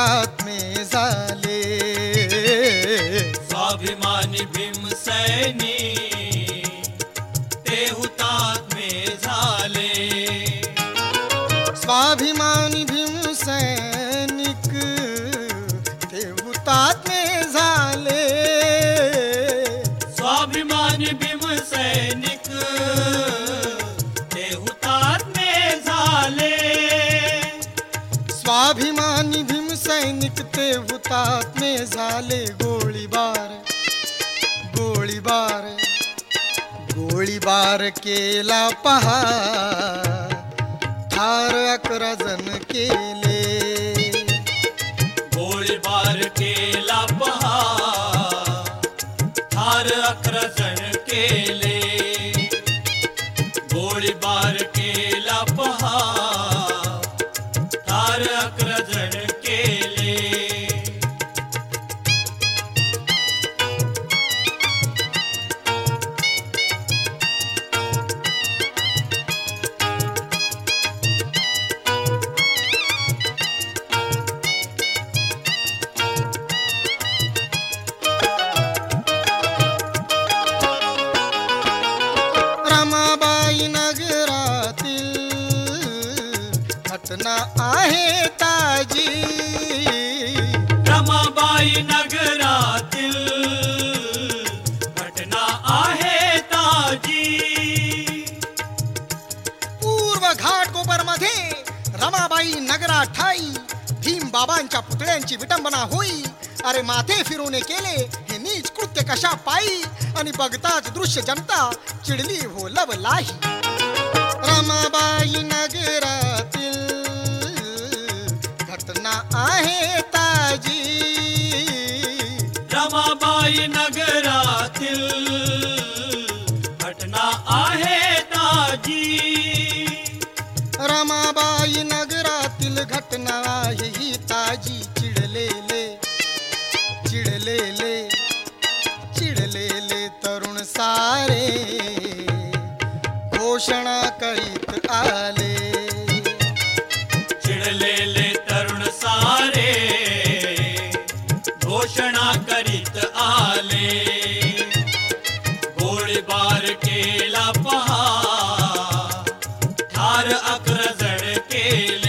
हुतात्मे झाले. स्वाभिमानी भीमसैनी ते हुतात्मे झाले. स्वाभिमानी भीमसैनिक ते हुतात्मे झाले. स्वाभिमानी भीमसैनिक ते हुतात्मे झाले. स्वाभिमानी भीमसैनिक ते हुतात्मे झाले. गोळीबार गोळीबार गोळीबार केला पहा, ठार 11 जण केले. गोळीबार केला पहा, ठार 11 जण केले. गोळीबार केला पहा, ठार 11 जण केले. रमाबाई नगरातील घटना आहे ताजी. रमाबाई नगरातील घटना आहे ताजी. पूर्व घाटकोपर मध्ये रमाबाई नगरात ठाई भीम बाबांच्या पुतळ्यांची विटंबना होई. अरे माथे फिरवणे केले हे नीच कृत्य कशा पायी, आणि बघताच दृश्य जनता चिडली हो लवलाही. रमाबाई नगरातील घटना आहे ताजी. रमाबाई नगरातील घटना आहे ताजी. रमाबाई नगरातील घटना आहे ही ताजी. चिडलेले चिडलेले चिडलेले तरुण सारे घोषणा करीत आले. चिडलेले तरुण सारे घोषणा करीत आले. गोळीबार केला पहा, ठार 11 जण केले.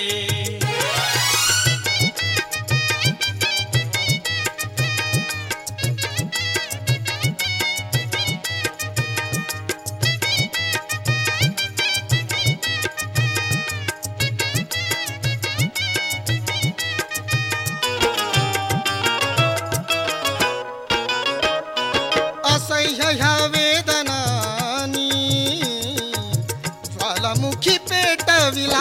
असह्य ह्या वेदनानी ज्वालामुखी पेटविला.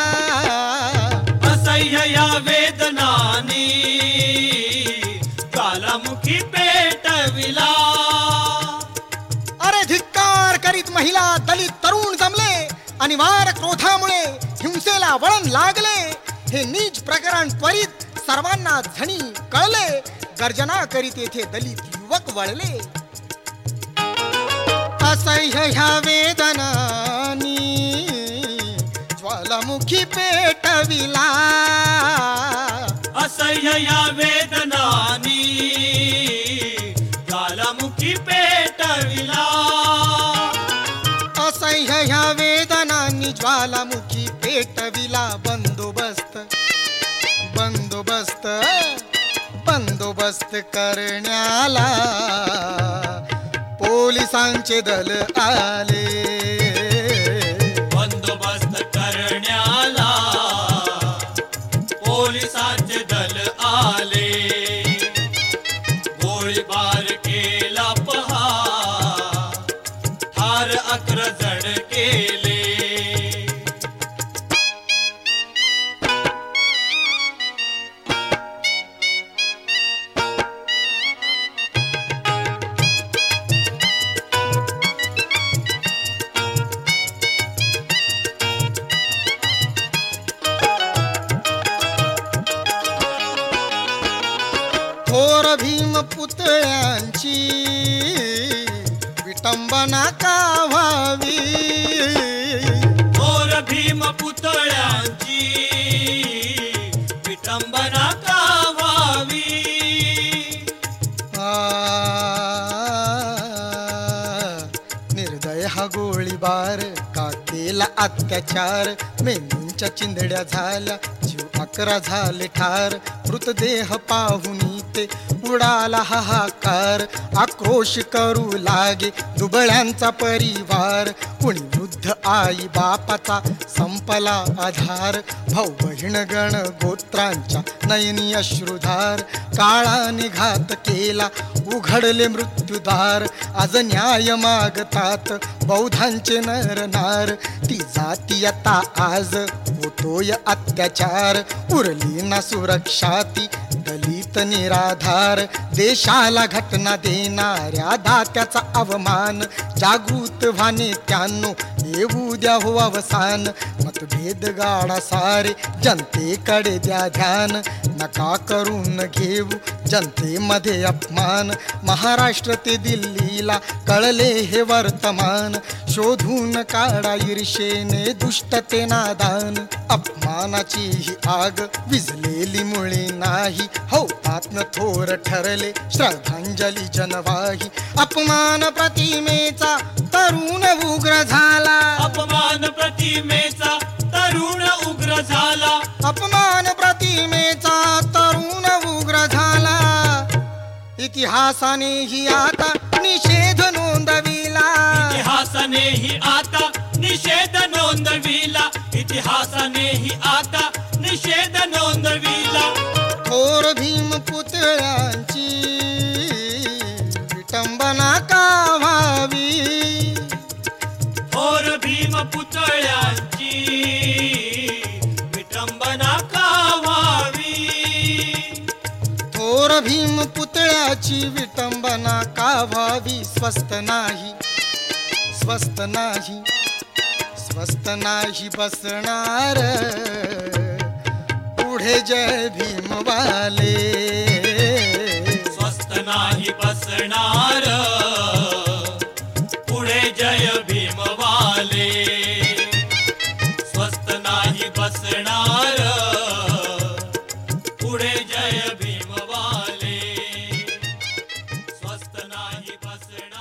असह्य या वेदनानी ज्वालामुखी पेटविला. अरे धिक्कार करीत महिला दलित तरुण जमले, आणि वार क्रोधामुळे हिंसेला वळण लागले. हे नीच प्रकरण त्वरित सर्वांना झणी कळले. गर्जना करीत येथे दलित युवक वळले. असह्य ह्या वेदनानी ज्वालामुखी पेटविला. असह्य या वेदनानी ज्वालामुखी पेटविला. असह्य ह्या वेदनांनी ज्वालामुखी पेटविला. बंदोबस्त बंदोबस्त बंदोबस्त करण्याला पोलिसांचे दल आले. बंदोबस्त करण्याला पोलिसांचे दल आले. गोळीबार केला पहा, ठार 11 जण केले. थोर भीम पुतळ्यांची विटंबना का व्हावी. थोर भीम पुतळ्यांची विटंबना का गोळीबार का केला अत्याचार, मेंदूंच्या चिंधड्या झाल्या, जीव 11 झाले ठार. मृतदेह पाहुनी ते उडाला हाहाकार, आक्रोश करू लागे दुबळ्यांचा परिवार. कुणी वृद्ध आई बापाचा संपला आधार, भाऊ बहीण गण गोत्रांच्या नयनी अश्रुधार. काळाने घात केला उघडले मृत्यूदार, आज न्याय मागतात बौद्धांचे नर नार. ती जाती आता आज होतोय अत्याचार, उरली ना सुरक्षा ती दलित निराधार. देशाला घटना देणाऱ्या दात्याचा अवमान, जागृत व्हाने त्यांनो येऊ द्या हो अवसान. मतभेद गाडा सारे जनतेकडे द्या ध्यान, नका करून घेऊ जनतेमध्ये अपमान. महाराष्ट्र ते दिल्लीला कळले हे वर्तमान, शोधून काढा ईर्षेने दुष्टते नादान. अपमानाची ही आग विझलेली मुळे नाही, हौतात्म्य थोर ठरले श्रद्धांजली जनवाही. अपमान प्रतिमेचा तरुण उग्र झाला, अपमान प्रतिमेचा तरुण उग्र झाला, अपमान प्रतिमेचा तरुण उग्र झाला. इतिहासानेही आता निषेध नोंदविला, इतिहासानेही आता निषेध नोंदविला, इतिहासानेही आता निषेध नोंदविला. थोर भीम पुतळ्यांची विटंबना का व्हावी, थोर भीम पुतळ्यांची विटंबना का व्हावी, थोर भीम पुतळ्याची विटंबना का व्हावी. स्वस्त नाही, स्वस्त नाही, स्वस्त नाही बसणार पुढे जय भीमवाले, स्वस्त नाही बसणार पुढे जय भीमवाले, स्वस्त नाही बसणार पुढे जय भीमवाले, स्वस्त नाही बसणार.